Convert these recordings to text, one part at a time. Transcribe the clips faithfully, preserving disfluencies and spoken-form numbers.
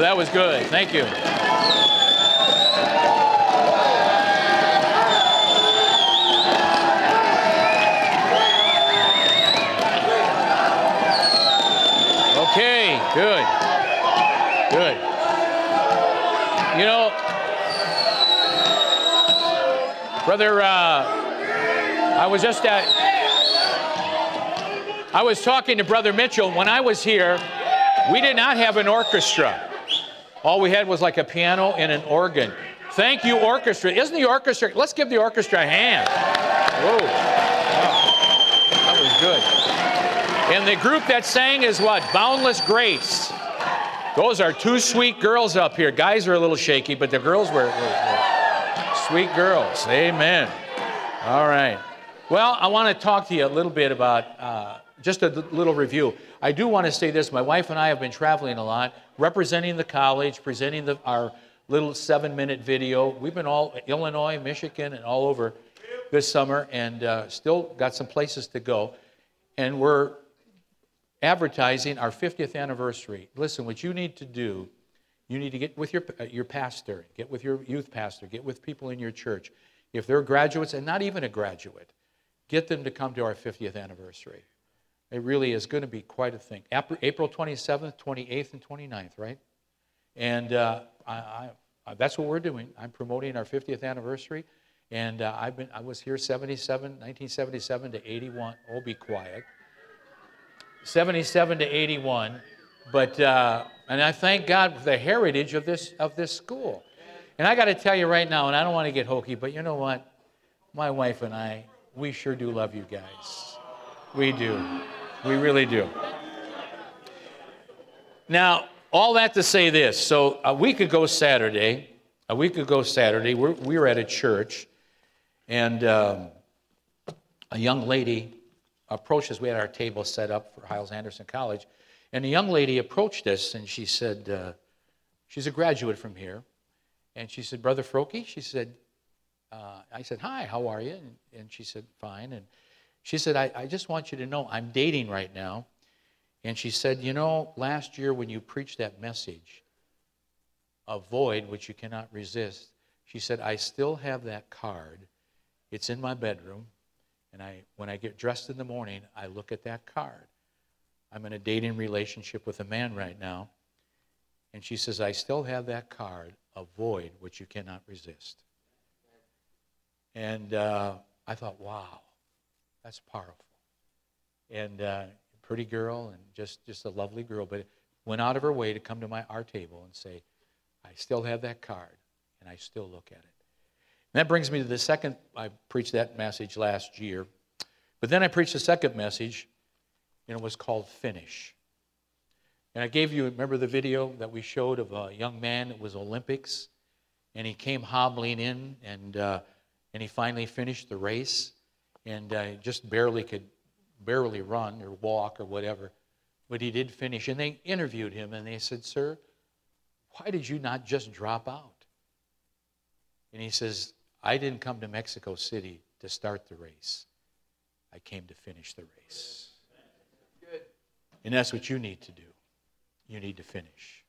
that was good. Thank you. Okay, good. Good. You know, Brother, uh, I was just at, I was talking to Brother Mitchell. When I was here, we did not have an orchestra. All we had was like a piano and an organ. Thank you, orchestra. Isn't the orchestra, let's give the orchestra a hand. Whoa. Wow. That was good. And the group that sang is what? Boundless Grace. Those are two sweet girls up here. Guys are a little shaky, but the girls were, were, were sweet girls. Amen. All right. Well, I want to talk to you a little bit about uh, just a little review. I do want to say this. My wife and I have been traveling a lot, representing the college, presenting the, our little seven-minute video. We've been all Illinois, Michigan, and all over this summer, and uh, still got some places to go. And we're advertising our fiftieth anniversary. Listen, what you need to do, you need to get with your uh, your pastor, get with your youth pastor, get with people in your church. If they're graduates and not even a graduate, get them to come to our fiftieth anniversary. It really is going to be quite a thing. April twenty-seventh, twenty-eighth, and twenty-ninth, right? And uh, I, I, that's what we're doing. I'm promoting our fiftieth anniversary. And uh, I've been I was here seventy-seven, nineteen seventy-seven to eighty-one. Oh, be quiet. seventy-seven to eighty-one, but uh, and I thank God for the heritage of this of this school. And I got to tell you right now, and I don't want to get hokey, but you know what? My wife and I, we sure do love you guys. We do. We really do. Now, all that to say this. So a week ago Saturday, a week ago Saturday, we're, we were at a church, and um, a young lady approached us. We had our table set up for Hyles-Anderson College, and a young lady approached us, and she said, uh, she's a graduate from here, and she said, Brother Froke, she said, uh, I said, hi, how are you? And, and she said, fine. And she said, I, I just want you to know I'm dating right now. And she said, you know, last year when you preached that message, avoid what you cannot resist, she said, I still have that card. It's in my bedroom. And I, when I get dressed in the morning, I look at that card. I'm in a dating relationship with a man right now. And she says, I still have that card. Avoid what you cannot resist. And uh, I thought, wow, that's powerful. And uh, pretty girl and just, just a lovely girl. But went out of her way to come to my our table and say, I still have that card. And I still look at it. And that brings me to the second, I preached that message last year. But then I preached the second message, and it was called Finish. And I gave you, remember the video that we showed of a young man that was Olympics? And he came hobbling in, and uh, and he finally finished the race. And uh, just barely could, barely run or walk or whatever. But he did finish. And they interviewed him, and they said, sir, why did you not just drop out? And he says, I didn't come to Mexico City to start the race. I came to finish the race. Good. And that's what you need to do. You need to finish.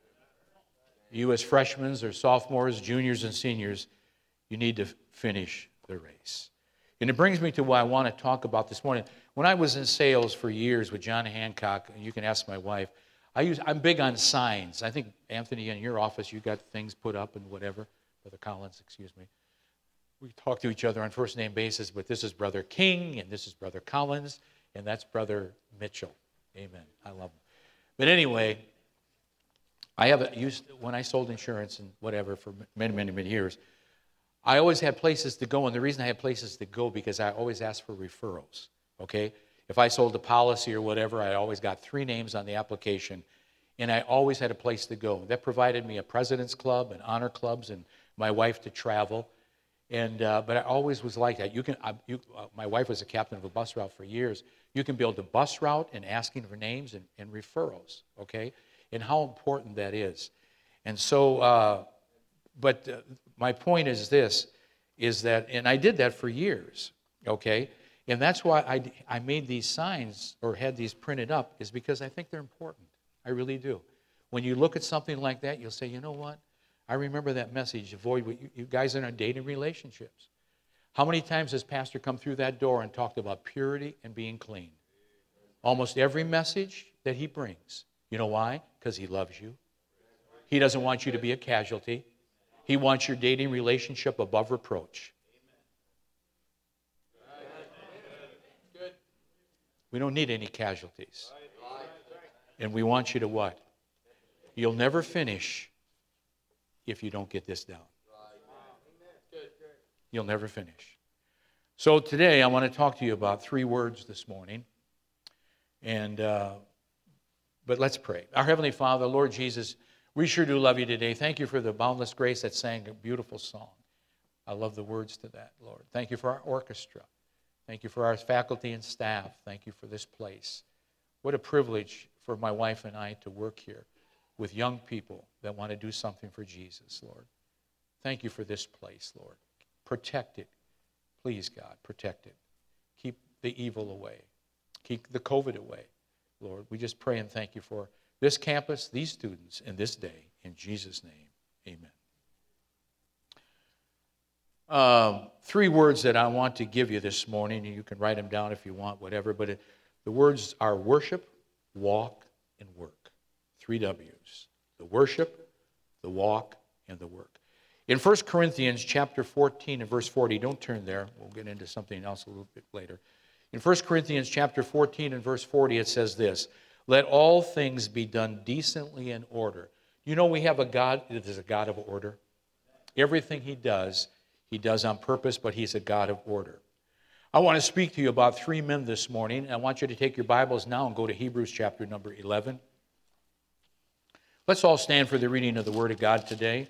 You as freshmen or sophomores, juniors and seniors, you need to finish the race. And it brings me to what I want to talk about this morning. When I was in sales for years with John Hancock, and you can ask my wife, I use, I'm big on signs. I think, Anthony, in your office, you got things put up and whatever. Brother Collins, excuse me. We talk to each other on first name basis, but this is Brother King, and this is Brother Collins, and that's Brother Mitchell. Amen. I love him. But anyway, I have a, used when I sold insurance and whatever for many, many, many years, I always had places to go, and the reason I had places to go because I always asked for referrals. Okay, if I sold a policy or whatever, I always got three names on the application, and I always had a place to go. That provided me a President's Club and honor clubs and my wife to travel, and uh, but I always was like that. You can, I, you, uh, my wife was a captain of a bus route for years. You can build a bus route and asking for names and, and referrals, okay, and how important that is. And so, uh, but uh, my point is this, is that, and I did that for years, okay, and that's why I, I made these signs or had these printed up, is because I think they're important. I really do. When you look at something like that, you'll say, you know what? I remember that message, avoid what you, you guys are in dating relationships. How many times has Pastor come through that door and talked about purity and being clean? Almost every message that he brings. You know why? Because he loves you. He doesn't want you to be a casualty. He wants your dating relationship above reproach. We don't need any casualties. And we want you to what? You'll never finish if you don't get this down. You'll never finish. So today I want to talk to you about three words this morning. And uh, but let's pray. Our Heavenly Father, Lord Jesus, we sure do love you today. Thank you for the boundless grace that sang a beautiful song. I love the words to that, Lord. Thank you for our orchestra. Thank you for our faculty and staff. Thank you for this place. What a privilege for my wife and I to work here with young people that want to do something for Jesus, Lord. Thank you for this place, Lord. Protect it. Please, God, protect it. Keep the evil away. Keep the COVID away, Lord. We just pray and thank you for this campus, these students, and this day. In Jesus' name, amen. Um, three words that I want to give you this morning, and you can write them down if you want, whatever, but it, the words are worship, walk, and work. Three W's. The worship, the walk, and the work. In First Corinthians chapter fourteen and verse forty, don't turn there. We'll get into something else a little bit later. In First Corinthians chapter fourteen and verse forty, it says this, let all things be done decently in order. You know we have a God that is a God of order. Everything he does, he does on purpose, but he's a God of order. I want to speak to you about three men this morning. I want you to take your Bibles now and go to Hebrews chapter number eleven. Let's all stand for the reading of the Word of God today.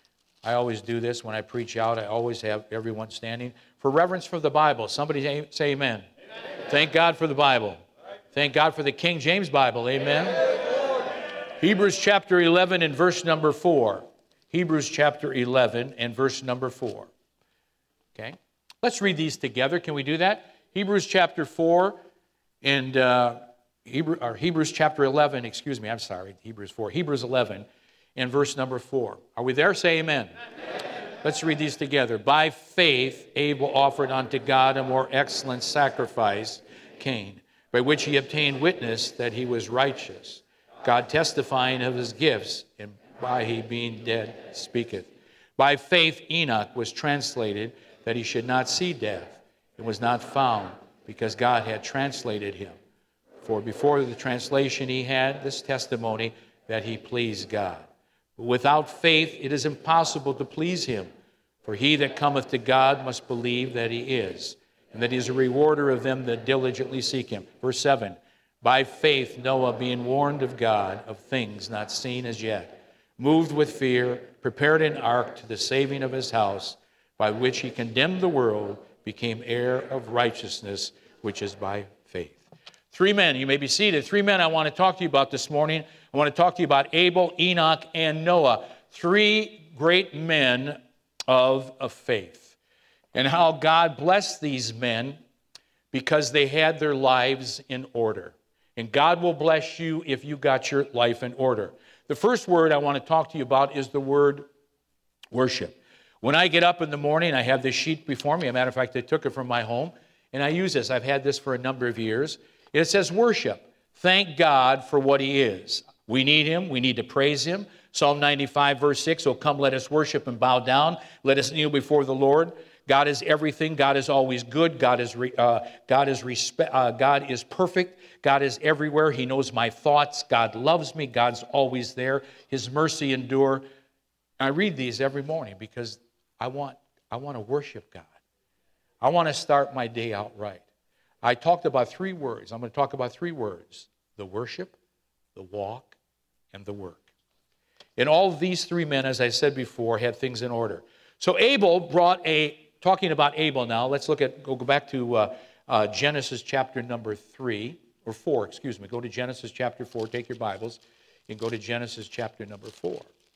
I always do this when I preach out. I always have everyone standing. For reverence for the Bible. Somebody say, say amen. Amen. Thank God for the Bible. Thank God for the King James Bible. Amen. Amen. Hebrews chapter eleven and verse number four. Hebrews chapter eleven and verse number four. Okay. Let's read these together. Can we do that? Hebrews chapter four and uh, Hebrew, or Hebrews chapter eleven, excuse me, I'm sorry, Hebrews four. Hebrews eleven and verse number four. Are we there? Say amen. Amen. Let's read these together. By faith, Abel offered unto God a more excellent sacrifice, Cain, by which he obtained witness that he was righteous, God testifying of his gifts, and by he being dead speaketh. By faith, Enoch was translated that he should not see death, and was not found, because God had translated him. For before the translation he had this testimony that he pleased God. But without faith it is impossible to please him. For he that cometh to God must believe that he is, and that he is a rewarder of them that diligently seek him. Verse seven, by faith Noah, being warned of God of things not seen as yet, moved with fear, prepared an ark to the saving of his house, by which he condemned the world, became heir of righteousness, which is by faith. Three men, you may be seated. Three men I want to talk to you about this morning. I want to talk to you about Abel, Enoch, and Noah. Three great men of, of faith. And how God blessed these men because they had their lives in order. And God will bless you if you got your life in order. The first word I want to talk to you about is the word worship. When I get up in the morning, I have this sheet before me. As a matter of fact, I took it from my home, and I use this. I've had this for a number of years. It says worship. Thank God for what he is. We need him. We need to praise him. Psalm ninety-five, verse six, oh, come, let us worship and bow down. Let us kneel before the Lord. God is everything. God is always good. God is re, uh, God is respe- uh, God is perfect. God is everywhere. He knows my thoughts. God loves me. God's always there. His mercy endure. I read these every morning because I want I want to worship God. I want to start my day out right. I talked about three words. I'm going to talk about three words: the worship, the walk, and the work. And all of these three men, as I said before, had things in order. So Abel brought a, talking about Abel now, let's look at, go, go back to uh, uh, Genesis chapter number three, or four, excuse me. Go to Genesis chapter four, take your Bibles, and go to Genesis chapter number four.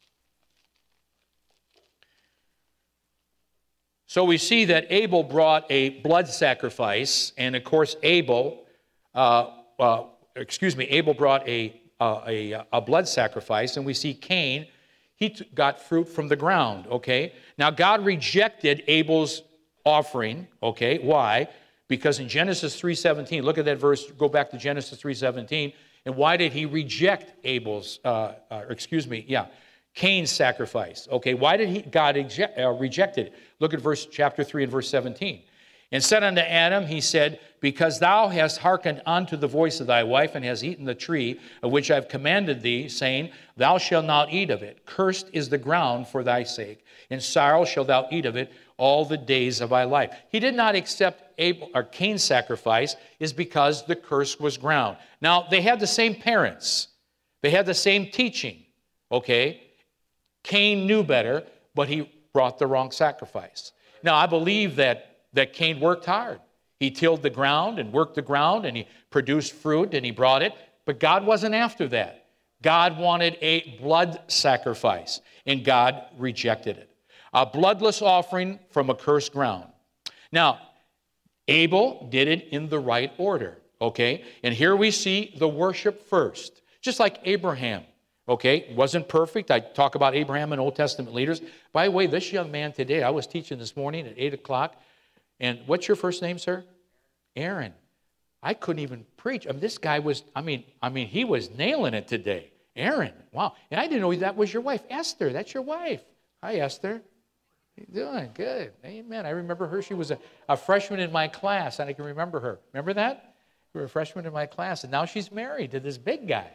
So we see that Abel brought a blood sacrifice, and of course Abel, uh, uh, excuse me, Abel brought a uh, a, a blood sacrifice, and we see Cain, he t- got fruit from the ground, okay? Now, God rejected Abel's offering, okay? Why? Because in Genesis three seventeen, look at that verse, go back to Genesis three seventeen, and why did he reject Abel's, uh, uh, excuse me, yeah, Cain's sacrifice, okay? Why did he, God eject, uh, reject it? Look at verse chapter three and verse seventeen. And said unto Adam, he said, because thou hast hearkened unto the voice of thy wife, and hast eaten the tree of which I have commanded thee, saying, thou shalt not eat of it. Cursed is the ground for thy sake. In sorrow shalt thou eat of it all the days of thy life. He did not accept Abel or Cain's sacrifice is because the curse was ground. Now, they had the same parents. They had the same teaching, okay? Cain knew better, but he brought the wrong sacrifice. Now, I believe that that Cain worked hard. He tilled the ground and worked the ground, and he produced fruit, and he brought it. But God wasn't after that. God wanted a blood sacrifice, and God rejected it. A bloodless offering from a cursed ground. Now, Abel did it in the right order, okay? And here we see the worship first, just like Abraham, okay? Wasn't perfect. I talk about Abraham and Old Testament leaders. By the way, this young man today, I was teaching this morning at eight o'clock, and what's your first name, sir? Aaron. I couldn't even preach. I mean, this guy was, I mean, I mean, he was nailing it today. Aaron, wow. And I didn't know that was your wife. Esther, that's your wife. Hi, Esther. How you doing? Good. Amen. I remember her. She was a, a freshman in my class, and I can remember her. Remember that? You were a freshman in my class, and now she's married to this big guy.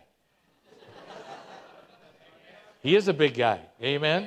He is a big guy. Amen.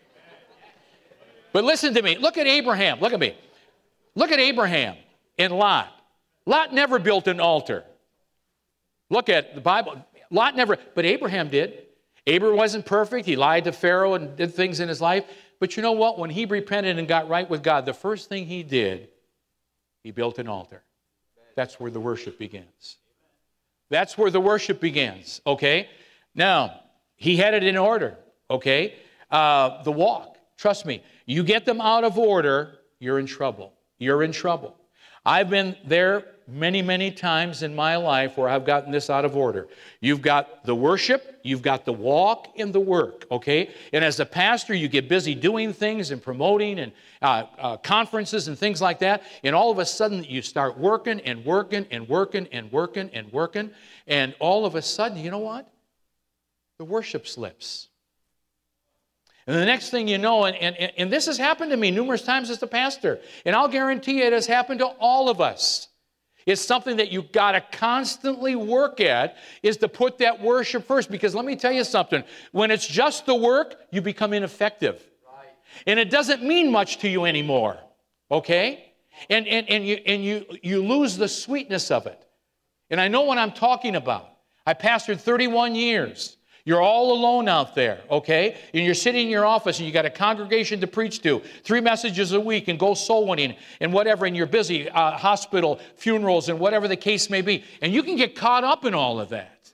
But listen to me. Look at Abraham. Look at me. Look at Abraham and Lot. Lot never built an altar. Look at the Bible. Lot never, but Abraham did. Abraham wasn't perfect. He lied to Pharaoh and did things in his life. But you know what? When he repented and got right with God, the first thing he did, he built an altar. That's where the worship begins. That's where the worship begins, okay? Now, he had it in order, okay? Uh, the walk, trust me, you get them out of order, you're in trouble. You're in trouble. I've been there many, many times in my life where I've gotten this out of order. You've got the worship, you've got the walk and the work, okay? And as a pastor, you get busy doing things and promoting and uh, uh, conferences and things like that, and all of a sudden you start working and working and working and working and working, and all of a sudden, you know what? The worship slips. And the next thing you know, and, and, and this has happened to me numerous times as a pastor, and I'll guarantee it has happened to all of us. It's something that you've got to constantly work at, is to put that worship first. Because let me tell you something, when it's just the work, you become ineffective. Right. And it doesn't mean much to you anymore, okay? And, and, and, you, and you, you lose the sweetness of it. And I know what I'm talking about. I pastored thirty-one years. You're all alone out there, okay? And you're sitting in your office and you got a congregation to preach to, three messages a week, and go soul winning and whatever, and you're busy, uh, hospital, funerals, and whatever the case may be. And you can get caught up in all of that.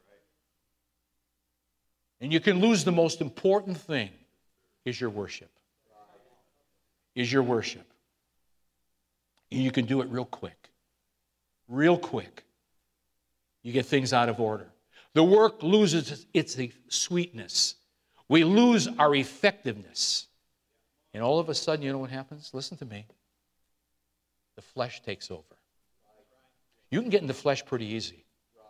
And you can lose the most important thing, is your worship. Is your worship. And you can do it real quick. Real quick. You get things out of order. The work loses its sweetness. We lose our effectiveness. And all of a sudden, you know what happens? Listen to me. The flesh takes over. You can get in the flesh pretty easy.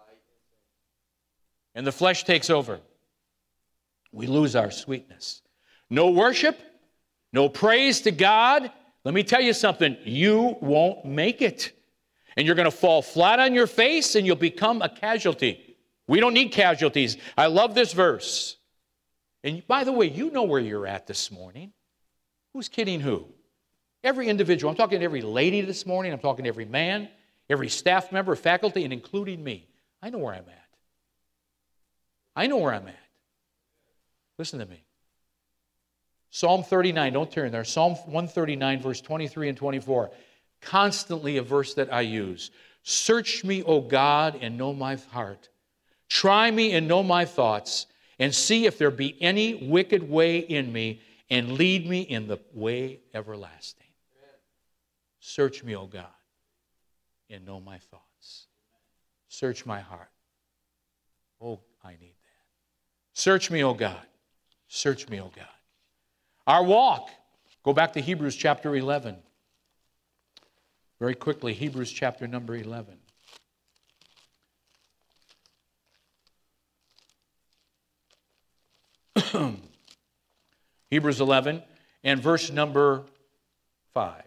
And the flesh takes over. We lose our sweetness. No worship, no praise to God. Let me tell you something. You won't make it. And you're going to fall flat on your face and you'll become a casualty. We don't need casualties. I love this verse. And by the way, you know where you're at this morning. Who's kidding who? Every individual. I'm talking to every lady this morning. I'm talking to every man, every staff member, faculty, and including me. I know where I'm at. I know where I'm at. Listen to me. Psalm thirty-nine, don't turn there. Psalm one thirty-nine, verse twenty-three and twenty-four. Constantly a verse that I use. Search me, O God, and know my heart. Try me and know my thoughts, and see if there be any wicked way in me, and lead me in the way everlasting. Search me, O God, and know my thoughts. Search my heart. Oh, I need that. Search me, O God. Search me, O God. Our walk. Go back to Hebrews chapter eleven. Very quickly, Hebrews chapter number eleven. Hebrews eleven and verse number five.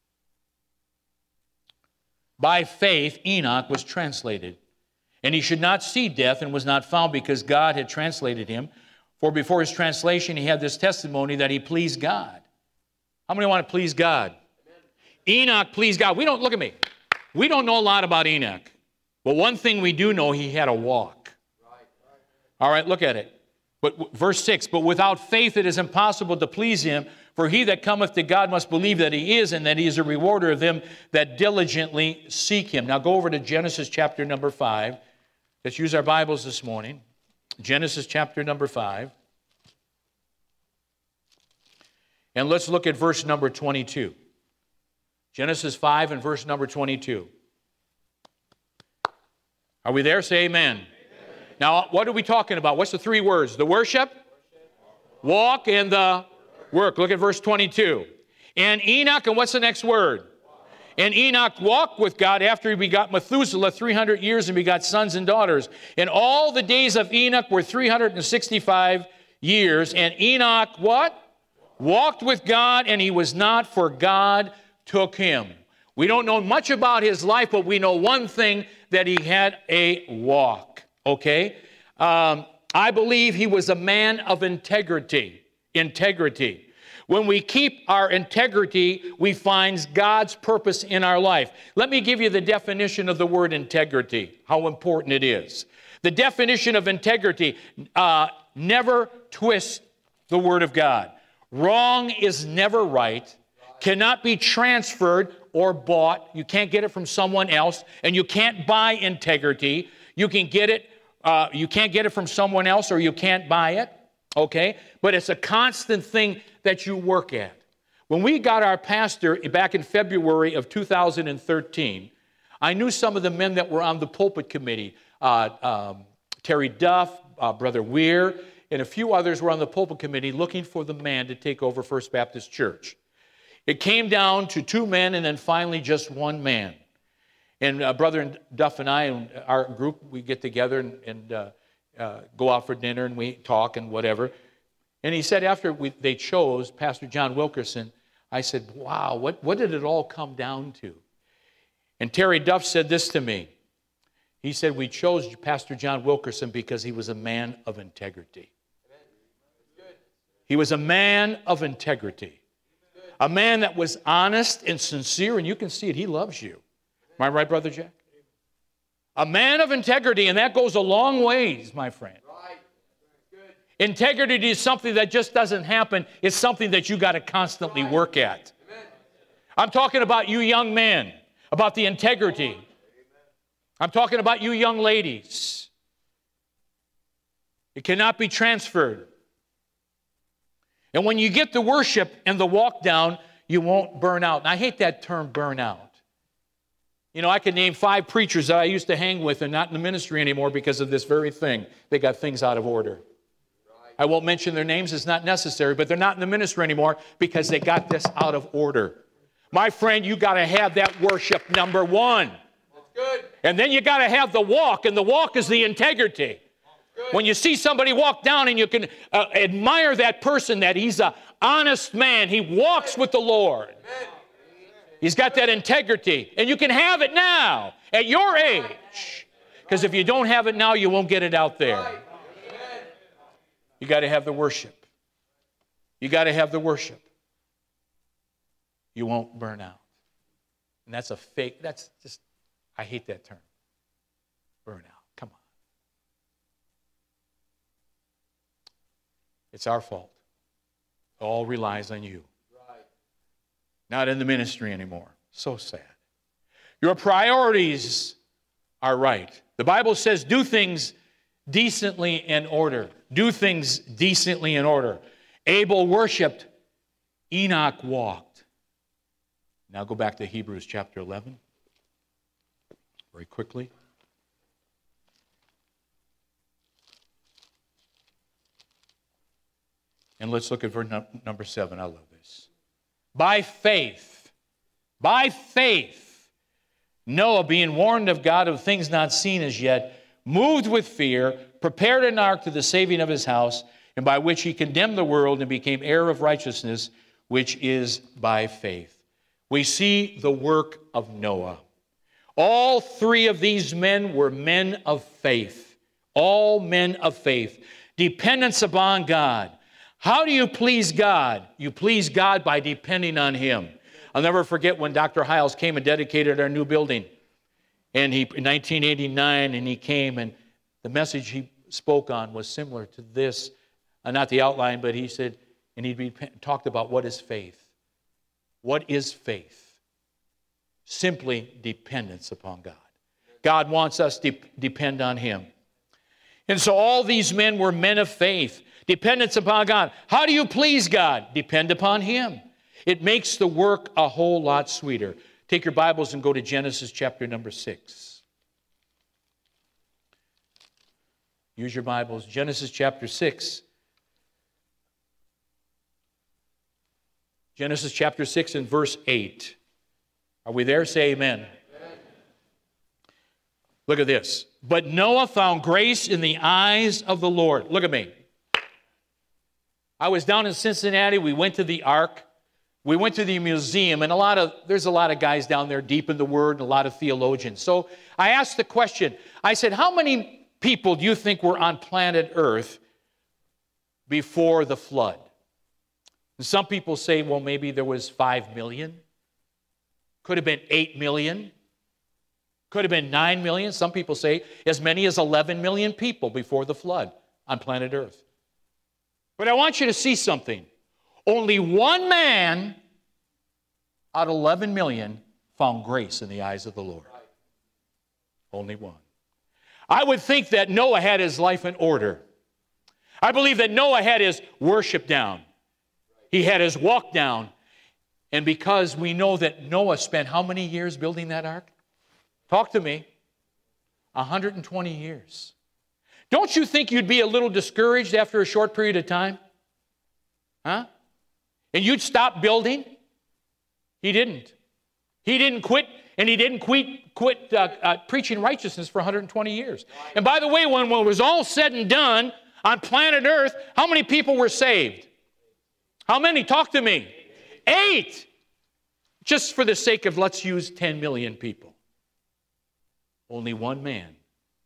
By faith, Enoch was translated, and he should not see death, and was not found, because God had translated him. For before his translation, he had this testimony that he pleased God. How many want to please God? Amen. Enoch pleased God. We don't, look at me. We don't know a lot about Enoch. But one thing we do know, he had a walk. Right, right. All right, look at it. But verse six, but without faith it is impossible to please him, for he that cometh to God must believe that he is, and that he is a rewarder of them that diligently seek him. Now go over to Genesis chapter number five. Let's use our Bibles this morning. Genesis chapter number five. And let's look at verse number twenty-two. Genesis five and verse number twenty-two. Are we there? Say amen. Amen. Now, what are we talking about? What's the three words? The worship, walk, and the work. Look at verse twenty-two. And Enoch, and what's the next word? And Enoch walked with God after he begot Methuselah three hundred years, and begot sons and daughters. And all the days of Enoch were three hundred sixty-five years. And Enoch, what? Walked with God, and he was not, for God took him. We don't know much about his life, but we know one thing, that he had a walk. Okay? Um, I believe he was a man of integrity. Integrity. When we keep our integrity, we find God's purpose in our life. Let me give you the definition of the word integrity, how important it is. The definition of integrity, uh, never twist the word of God. Wrong is never right, cannot be transferred or bought. You can't get it from someone else, and you can't buy integrity. You can get it, uh, you can't get it from someone else, or you can't buy it, okay? But it's a constant thing that you work at. When we got our pastor back in February of two thousand thirteen, I knew some of the men that were on the pulpit committee. Uh, um, Terry Duff, uh, Brother Weir, and a few others were on the pulpit committee looking for the man to take over First Baptist Church. It came down to two men and then finally just one man. And uh, Brother Duff and I, and our group, we get together and, and uh, uh, go out for dinner, and we talk and whatever. And he said after we, they chose Pastor John Wilkerson, I said, wow, what, what did it all come down to? And Terry Duff said this to me. He said, we chose Pastor John Wilkerson because he was a man of integrity. He was a man of integrity. A man that was honest and sincere, and you can see it. He loves you. Am I right, Brother Jack? A man of integrity, and that goes a long ways, my friend. Right. Good. Integrity is something that just doesn't happen. It's something that you got to constantly right. work at. Amen. I'm talking about you young men, about the integrity. Amen. I'm talking about you young ladies. It cannot be transferred. And when you get the worship and the walk down, you won't burn out. And I hate that term, burn out. You know, I could name five preachers that I used to hang with and not in the ministry anymore because of this very thing. They got things out of order. Right. I won't mention their names. It's not necessary. But they're not in the ministry anymore because they got this out of order. My friend, you got to have that worship, number one. That's good. And then you got to have the walk. And the walk is the integrity. Good. When you see somebody walk down and you can uh, admire that person, that he's an honest man. He walks with the Lord. Amen. He's got that integrity. And you can have it now at your age. Because if you don't have it now, you won't get it out there. You got to have the worship. You got to have the worship. You won't burn out. And that's a fake, that's just, I hate that term. Burn out. Come on. It's our fault. It all relies on you. Right. Not in the ministry anymore. So sad. Your priorities are right. The Bible says do things decently in order. Do things decently in order. Abel worshiped. Enoch walked. Now go back to Hebrews chapter eleven. Very quickly. And let's look at verse number seven. I love this. By faith, by faith, Noah, being warned of God of things not seen as yet, moved with fear, prepared an ark to the saving of his house, and by which he condemned the world and became heir of righteousness, which is by faith. We see the work of Noah. All three of these men were men of faith. All men of faith. Dependence upon God. How do you please God? You please God by depending on Him. I'll never forget when Doctor Hiles came and dedicated our new building. And he, in nineteen eighty-nine, and he came, and the message he spoke on was similar to this. Uh, not the outline, but he said, and he talked about what is faith. What is faith? Simply dependence upon God. God wants us to depend on Him. And so all these men were men of faith. Dependence upon God. How do you please God? Depend upon Him. It makes the work a whole lot sweeter. Take your Bibles and go to Genesis chapter number six. Use your Bibles. Genesis chapter six. Genesis chapter six and verse eight. Are we there? Say amen. Amen. Look at this. But Noah found grace in the eyes of the Lord. Look at me. I was down in Cincinnati. We went to the Ark. We went to the museum, and a lot of there's a lot of guys down there deep in the Word and a lot of theologians. So I asked the question. I said, how many people do you think were on planet Earth before the flood? And some people say, well, maybe there was five million. Could have been eight million. Could have been nine million. Some people say as many as eleven million people before the flood on planet Earth. But I want you to see something. Only one man out of eleven million found grace in the eyes of the Lord. Only one. I would think that Noah had his life in order. I believe that Noah had his worship down. He had his walk down. And because we know that Noah spent how many years building that ark? Talk to me. one hundred twenty years. Don't you think you'd be a little discouraged after a short period of time? Huh? And you'd stop building? He didn't. He didn't quit, and he didn't quit, quit uh, uh, preaching righteousness for one hundred twenty years. And by the way, when, when it was all said and done on planet Earth, how many people were saved? How many? Talk to me. Eight. Just for the sake of let's use ten million people. Only one man.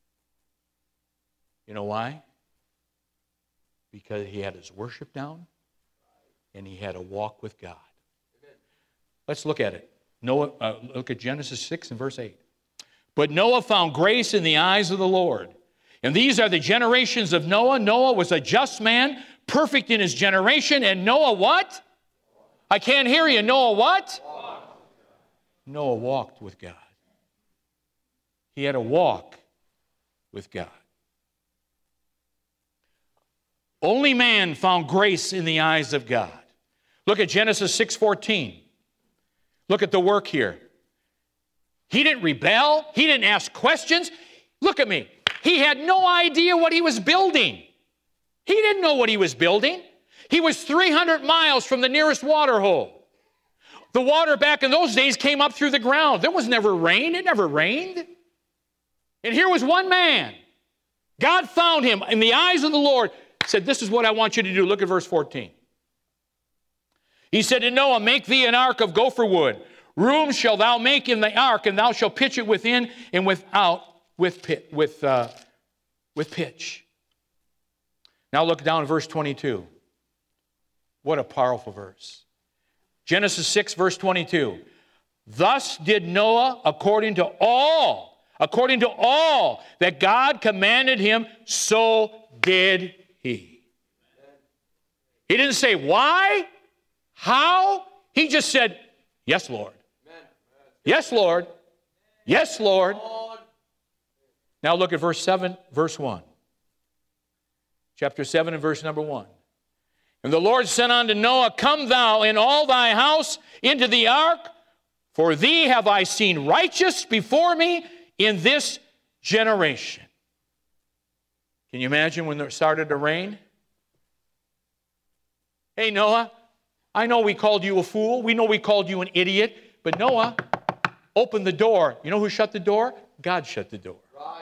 You know why? Because he had his worship down and he had a walk with God. Let's look at it. Noah, uh, look at Genesis six and verse eight. But Noah found grace in the eyes of the Lord. And these are the generations of Noah. Noah was a just man, perfect in his generation. And Noah what? I can't hear you. Noah what? Walk. Noah walked with God. He had a walk with God. Only man found grace in the eyes of God. Look at Genesis six fourteen. Look at the work here. He didn't rebel. He didn't ask questions. Look at me. He had no idea what he was building. He didn't know what he was building. He was three hundred miles from the nearest water hole. The water back in those days came up through the ground. There was never rain. It never rained. And here was one man. God found him in the eyes of the Lord, said, this is what I want you to do. Look at verse fourteen. He said to Noah, make thee an ark of gopher wood. Room shalt thou make in the ark, and thou shalt pitch it within and without with, pit, with, uh, with pitch. Now look down at verse twenty-two. What a powerful verse. Genesis six, verse twenty-two. Thus did Noah according to all, according to all that God commanded him, so did he. He didn't say why, how. He just said, yes, Lord. Yes, Lord. Yes, Lord. Now look at verse seven, verse one. Chapter seven and verse number one. And the Lord said unto Noah, come thou in all thy house into the ark, for thee have I seen righteous before me in this generation. Can you imagine when it started to rain? Hey, Noah, I know we called you a fool. We know we called you an idiot. But Noah, open the door. You know who shut the door? God shut the door. Right.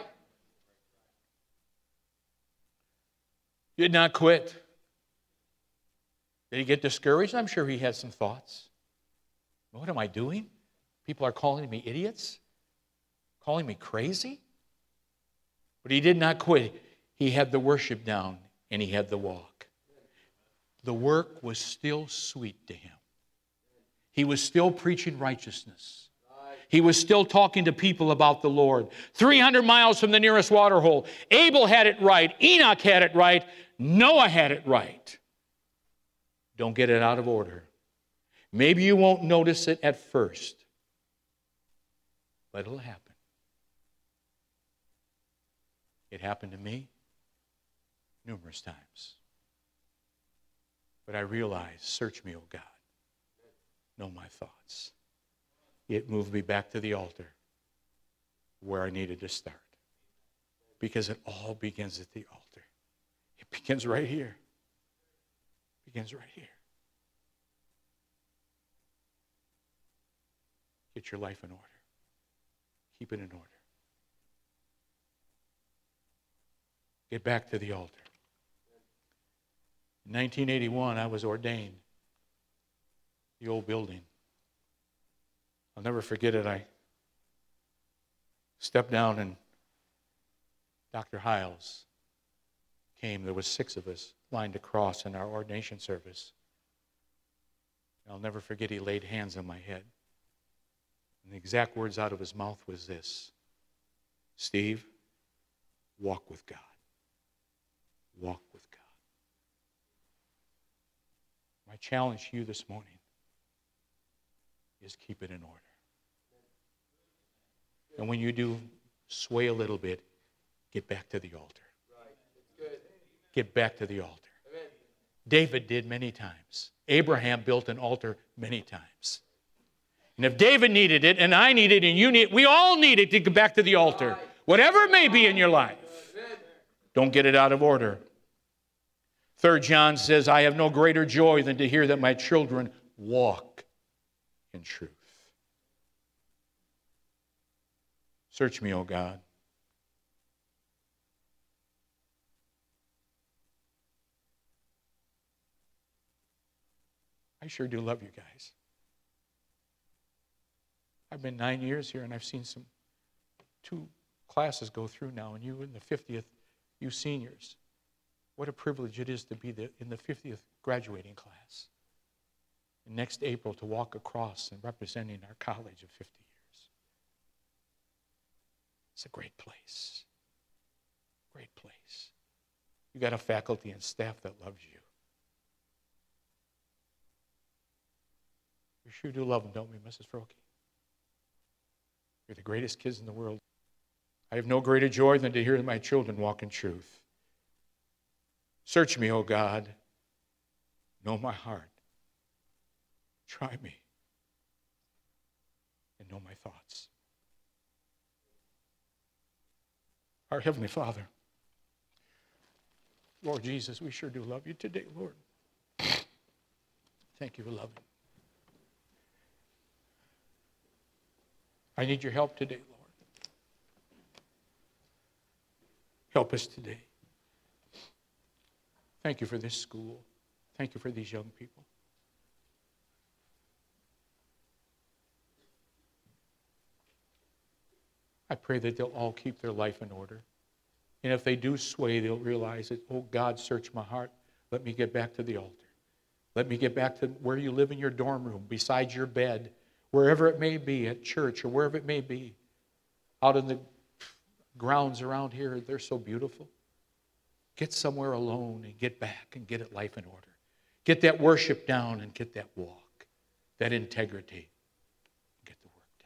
He did not quit. Did he get discouraged? I'm sure he had some thoughts. What am I doing? People are calling me idiots, calling me crazy. But he did not quit. He had the worship down and he had the walk. The work was still sweet to him. He was still preaching righteousness. He was still talking to people about the Lord. three hundred miles from the nearest water hole. Abel had it right. Enoch had it right. Noah had it right. Don't get it out of order. Maybe you won't notice it at first, but it'll happen. It happened to me numerous times. But I realized, search me, O God. Know my thoughts. It moved me back to the altar where I needed to start. Because it all begins at the altar. It begins right here. It begins right here. Get your life in order. Keep it in order. Get back to the altar. In nineteen eighty-one, I was ordained. The old building. I'll never forget it. I stepped down and Doctor Hiles came. There was six of us lined across in our ordination service. I'll never forget, he laid hands on my head. And the exact words out of his mouth was this: Steve, walk with God. Walk with God. My challenge to you this morning is keep it in order. And when you do sway a little bit, get back to the altar. Get back to the altar. David did many times. Abraham built an altar many times. And if David needed it, and I need it, and you need it, we all need it to get back to the altar. Whatever it may be in your life, don't get it out of order. Third John says, I have no greater joy than to hear that my children walk in truth. Search me, O God. I sure do love you guys. I've been nine years here, and I've seen some two classes go through now, and you in the fiftieth, you seniors. What a privilege it is to be the, in the fiftieth graduating class. And next April to walk across and representing our college of fifty years. It's a great place. Great place. You got a faculty and staff that loves you. We sure do love them, don't we, Missus Froke? You're the greatest kids in the world. I have no greater joy than to hear my children walk in truth. Search me, O God. Know my heart. Try me. And know my thoughts. Our Heavenly Father, Lord Jesus, we sure do love you today, Lord. Thank you for loving. I need your help today, Lord. Help us today. Thank you for this school. Thank you for these young people. I pray that they'll all keep their life in order. And if they do sway, they'll realize that, oh God, search my heart. Let me get back to the altar. Let me get back to where you live in your dorm room, beside your bed, wherever it may be, at church or wherever it may be. Out in the grounds around here, they're so beautiful. Get somewhere alone and get back and get it life in order. Get that worship down and get that walk, that integrity. Get the work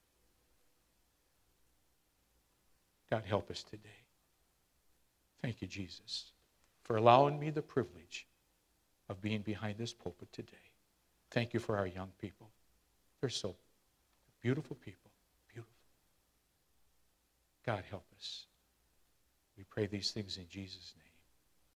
down. God, help us today. Thank you, Jesus, for allowing me the privilege of being behind this pulpit today. Thank you for our young people. They're so beautiful people. Beautiful. God, help us. We pray these things in Jesus' name.